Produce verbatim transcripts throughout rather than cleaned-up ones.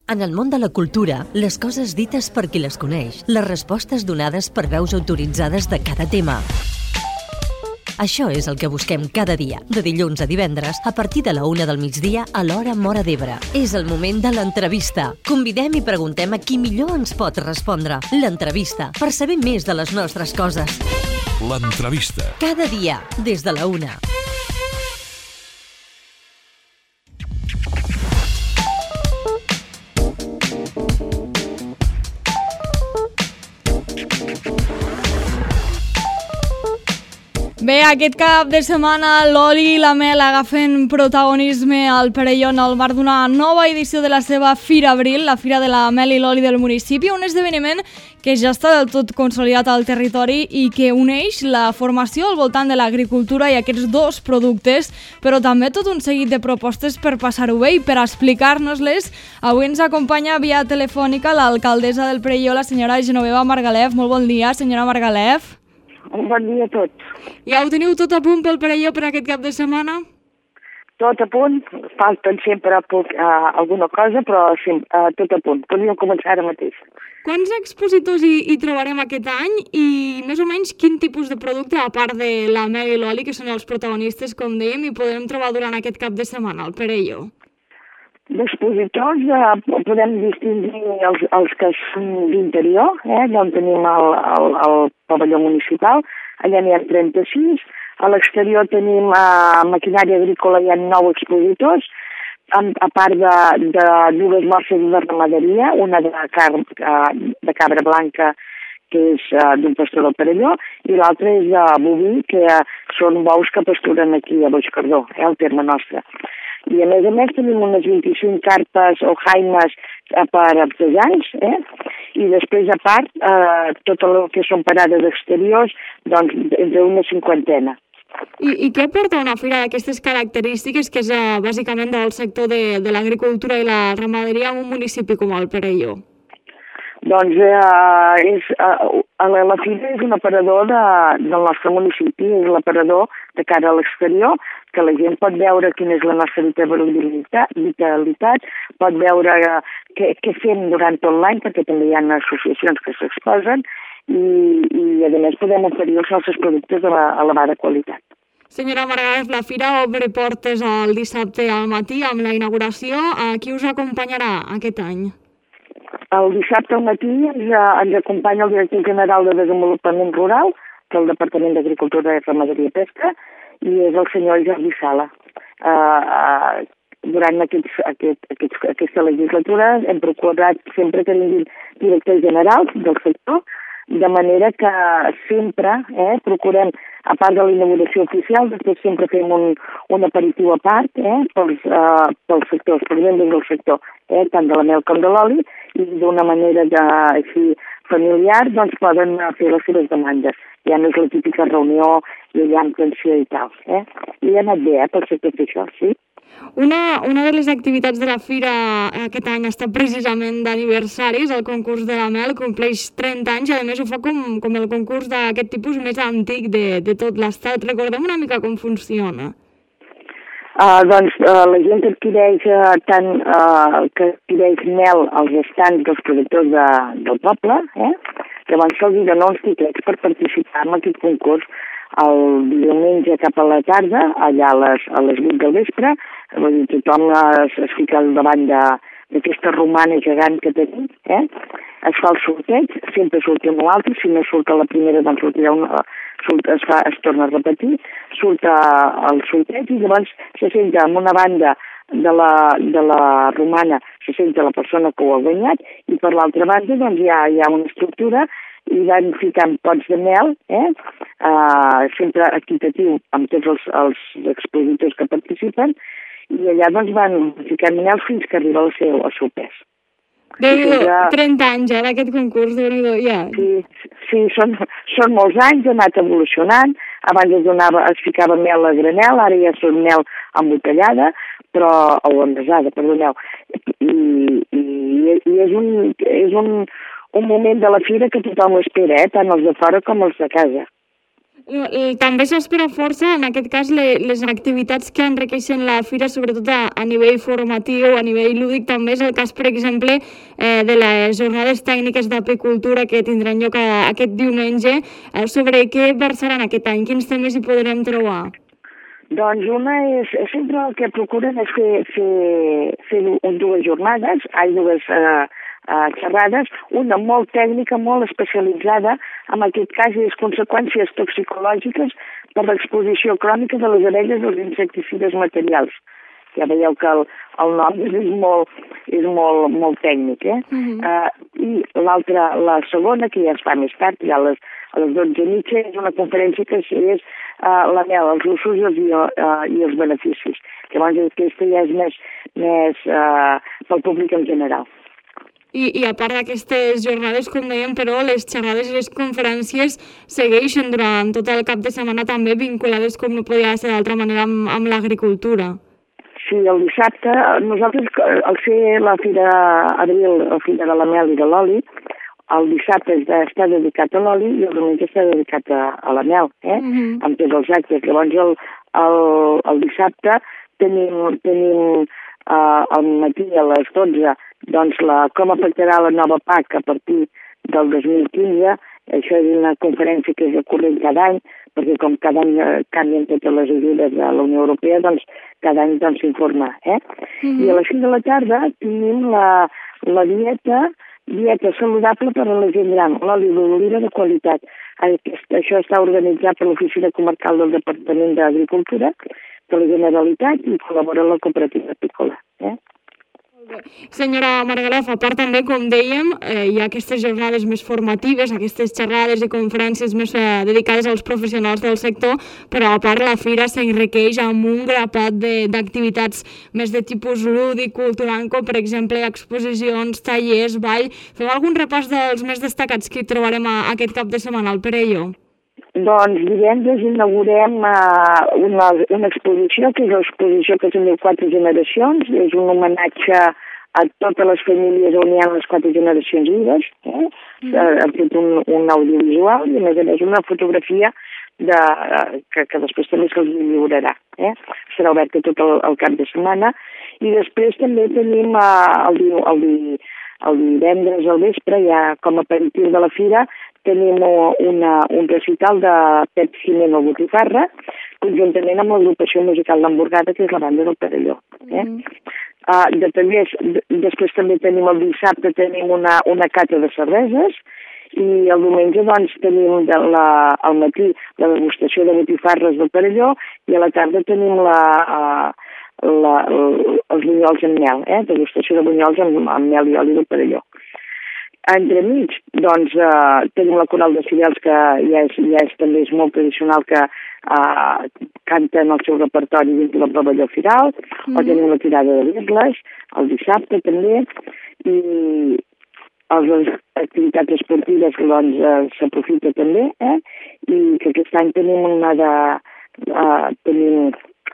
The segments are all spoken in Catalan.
En el món de la cultura, les coses dites per qui les coneix, les respostes donades per veus autoritzades de cada tema. Això és el que busquem cada dia, de dilluns a divendres, a partir de la una del migdia a l'hora Móra d'Ebre. És el moment de l'entrevista. Convidem i preguntem a qui millor ens pot respondre. L'entrevista, per saber més de les nostres coses. L'entrevista. Cada dia, des de la una. Bé, aquest cap de setmana l'Oli i la Mel agafen protagonisme al Perelló en el marc d'una nova edició de la seva Fira Abril, la Fira de la Mel i l'Oli del municipi, un esdeveniment que ja està del tot consolidat al territori i que uneix la formació al voltant de l'agricultura i aquests dos productes, però també tot un seguit de propostes per passar-ho bé i per explicar-nos-les. Avui ens acompanya via telefònica l'alcaldessa del Perelló, la senyora Genoveva Margalef. Molt bon dia, senyora Margalef. Un bon dia a tots. Ja ho teniu tot a punt pel Perelló per aquest cap de setmana? Tot a punt, falten sempre uh, alguna cosa, però sempre, uh, tot a punt. Podríem començar ara mateix. Quants expositors hi, hi trobarem aquest any i més o menys quin tipus de producte, a part de la Mel i l'Oli, que són els protagonistes, com dèiem, hi podrem trobar durant aquest cap de setmana al Perelló? D'expositors eh, podem distingir els, els que són d'interior, eh, on tenim el, el, el pavelló municipal, allà n'hi ha trenta-sis, a l'exterior tenim eh, maquinària agrícola, hi ha nou expositors, a, a part de, de dues mostres de ramaderia, una de, car, de cabra blanca, que és uh, d'un pastor del Perelló, i l'altra és de uh, boví, que uh, són bous que pasturen aquí a Boixcardó, eh, al terme nostre. I a més a més tenim unes vint-i-cinc carpes o jaimes uh, per artesans, eh? I després a part uh, tot el que són parades exteriors, doncs entre una cinquantena. I, i què porta una fira d'aquestes característiques, que és uh, bàsicament del sector de, de l'agricultura i la ramaderia en un municipi com el Perelló? Doncs eh, és, eh, la, la fira és un aparador de, del nostre municipi, és l'aparador de cara a l'exterior, que la gent pot veure quina és la nostra vitalitat, vitalitat pot veure eh, què, què fem durant tot l'any, perquè també hi ha associacions que s'exposen, i, i a més podem oferir els nostres productes de elevada qualitat. Senyora Margalef, la fira obre portes el dissabte al matí amb la inauguració. A qui us acompanyarà aquest any? El dissabte al matí ens, ens acompanya el director general de Desenvolupament Rural del Departament d'Agricultura i Ramaderia i Pesca, i és el senyor Jordi Sala. Uh, uh, durant aquests, aquest, aquests, aquesta legislatura hem procurat sempre que vinguin directors generals del sector, de manera que sempre eh, procurem, a part de la inauguració oficial, després sempre fem un, un aperitiu a part eh, pels, uh, pels sectors, pels membres del sector, eh, tant de la mel com de l'oli, i d'una manera de, així familiar doncs poden fer les seves demandes. Ja no és la típica reunió i hi ha atenció i tal. Eh? I ha anat bé eh, pel sector fer això, sí. Una, una de les activitats de la fira aquest any està precisament d'aniversaris. El concurs de la mel compleix trenta anys i a més ho fa com, com el concurs d'aquest tipus més antic de, de tot l'estat. Recordem una mica com funciona. Uh, doncs uh, la gent adquireix uh, tant uh, que adquireix mel als estants dels productors de, del poble, eh? Llavors se'ls donen uns tiquets per participar en aquest concurs el diumenge cap a la tarda, allà a les, a les vuit del vespre. Vull dir, tothom es, es fica al davant d'aquesta romana gegant que tenim, eh? Es fa el sorteig, sempre surt un o altre, si no surt a la primera doncs sortirà una, surt, es, fa, es torna a repetir, surt el sorteig i llavors se senta en una banda de la, de la romana, se senta la persona que ho ha guanyat, i per l'altra banda doncs hi ha, hi ha una estructura i van ficant pots de mel, eh? Uh, sempre equitatiu amb tots els, els expositors que participen, i allà doncs van ficant mel fins que arriba al seu, al seu pes. Déu-n'hi-do, sempre... trenta anys ara aquest concurs, Déu-n'hi-do, ja. Sí, sí són, són molts anys, ha anat evolucionant. Abans es, donava, es ficava mel a granel, ara ja són mel embotellada, però, o envasada, perdoneu. I, i, i és un... És un un moment de la fira que tothom ho espera, eh? Tant els de fora com els de casa. També s'espera força, en aquest cas, les activitats que enriqueixen la fira, sobretot a, a nivell formatiu, a nivell lúdic. També és el cas, per exemple, eh, de les jornades tècniques d'apicultura que tindran lloc a, aquest diumenge. Eh, sobre què versaran aquest any? Quins temes hi podrem trobar? Doncs una és, sempre el que procuren és fer, fer, fer dues jornades, hi dues eh, Uh, xerrades, una molt tècnica, molt especialitzada, en aquest cas les conseqüències toxicològiques per l'exposició crònica de les abelles als insecticides materials. Ja veieu que el, el nom és molt, és molt, molt tècnic, eh? Uh-huh. uh, I l'altra, la segona, que ja es fa més tard, ja a les, a les dotze i mitja, és una conferència que és uh, la mel, els usos i els, uh, i els beneficis. Llavors aquesta ja és més, més uh, pel públic en general. I, i a part d'aquestes jornades, com dèiem, però les xerrades i les conferències segueixen durant tot el cap de setmana també vinculades, com no podia ser d'altra manera, amb, amb l'agricultura. Sí, el dissabte, nosaltres, al ser la Fira Abril, la Fira de la Mel i de l'Oli, el dissabte està dedicat a l'oli i el diumenge està dedicat a, a la mel, eh? Uh-huh. Amb tots els actes. Llavors, el, el, el dissabte tenim, tenim uh, al matí a les dotze doncs la, com afectarà la nova P A C a partir del dos mil quinze. Això és una conferència que és recurrent cada any, perquè com cada any eh, canvien totes les ajudes de la Unió Europea, doncs cada any doncs s'informa. Eh? Mm-hmm. I a les cinc de la tarda tenim la, la dieta, dieta saludable per a la gent gran, l'oli d'oliva de qualitat. Aquest, això està organitzat per l'Oficina Comarcal del Departament d'Agricultura, de la Generalitat, i col·labora la cooperativa apícola. Eh? Senyora Margalef, a part també, com dèiem, eh, hi ha aquestes jornades més formatives, aquestes xerrades i conferències més eh, dedicades als professionals del sector, però a part la fira s'enriqueix amb un grapat d'activitats més de tipus lúdic, cultural, com per exemple exposicions, tallers, ball. Feu algun repàs dels més destacats que hi trobarem a, aquest cap de setmana al Perelló? Doncs divendres inaugurem uh, una, una exposició, que és l'exposició que se'n diu Quatre Generacions, és un homenatge a totes les famílies on hi ha les quatre generacions vives, eh? Mm. Hem fet un, un audiovisual i a més a més una fotografia de, uh, que, que després també se'ls lliurarà. Eh? Serà oberta tot el, el cap de setmana i després també tenim uh, el, el, el divendres al vespre, ja com a aperitiu de la fira, tenim una, un recital de Pep Jimeno Botifarra, conjuntament amb l'agrupació musical d'Hamburgada, que és la banda del Perelló. Eh? Mm. Uh, de, també, després també tenim el dissabte tenim una, una cata de cerveses i el diumenge doncs tenim de la, al matí la degustació de botifarres del Perelló i a la tarda tenim la, uh, la, els bunyols amb mel, eh? Degustació de bunyols amb, amb mel i oli del Perelló. Entremig, doncs, eh, tenim la coral de Fidels, que ja és, ja és també és molt tradicional, que eh, canten el seu repertori dins del pavelló firal, mm. o tenim la tirada de birles, el dissabte també, i les activitats esportives doncs, eh, s'aprofita també, eh? I que aquest any tenim una de... Eh, tenim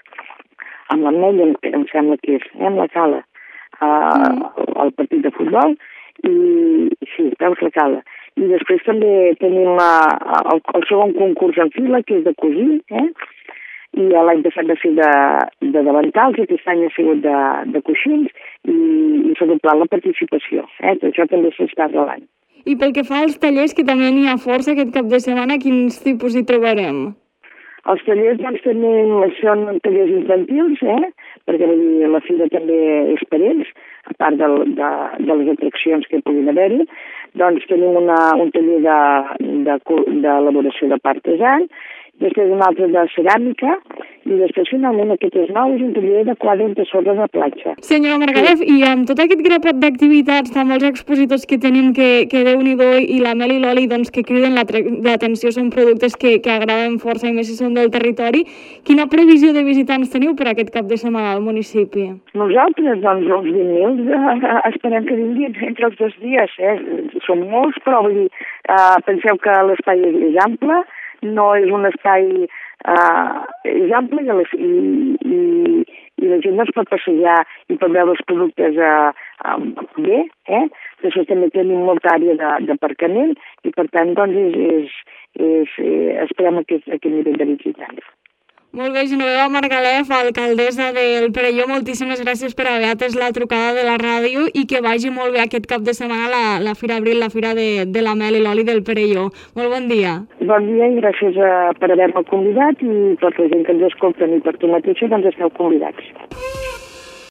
amb l'Ametlla, em sembla que és, eh? Amb la Cala, eh, mm. el partit de futbol, i sí, veus la Cala. I després també tenim uh, el, el segon concurs en fila, que és de cosir, eh? I l'any passat va ser de, de davantals, aquest any ha sigut de, de coixins, i, i s'ha doblat la participació. Eh? Això també s'està arrelant. I pel que fa als tallers, que també n'hi ha força aquest cap de setmana, quins tipus hi trobarem? Els tallers, doncs, tenim, són tallers infantils, eh? Perquè dir, la fira també és per ells, a part de, de, de les atraccions que puguin haver-hi. Doncs tenim una, un taller d'elaboració de, de, de partesan, després un altre de ceràmica, i després finalment aquest és nou, és un taller de quadres de sorra de platja. Senyora Margalef, sí. I amb tot aquest grapat d'activitats, amb els expositors que tenim, que, que Déu-n'hi-do, i la mel i l'oli, doncs, que criden l'atenció, són productes que, que agraden força, i més si són del territori, quina previsió de visitants teniu per aquest cap de setmana al municipi? Nosaltres, doncs, uns vint mil eh, esperem que vinguin entre els dos dies, eh? Som molts, però vull dir, eh, penseu que l'espai és, és ample, no és un espai uh, és ample i, i, i, i la gent es pot passejar i pot veure els productes uh, um, bé, eh? Després també tenim molta àrea d'aparcament i per tant doncs és, és, és, és, esperem aquest, aquest nivell de visitants. Molt bé, Genoveva Margalef, alcaldessa del Perelló, moltíssimes gràcies per haver atès la trucada de la ràdio i que vagi molt bé aquest cap de setmana la, la Fira Abril, la Fira de, de la Mel i l'Oli del Perelló. Molt bon dia. Bon dia i gràcies a, per haver-me convidat i per la gent que ens escolten i per tu mateixa doncs esteu convidats.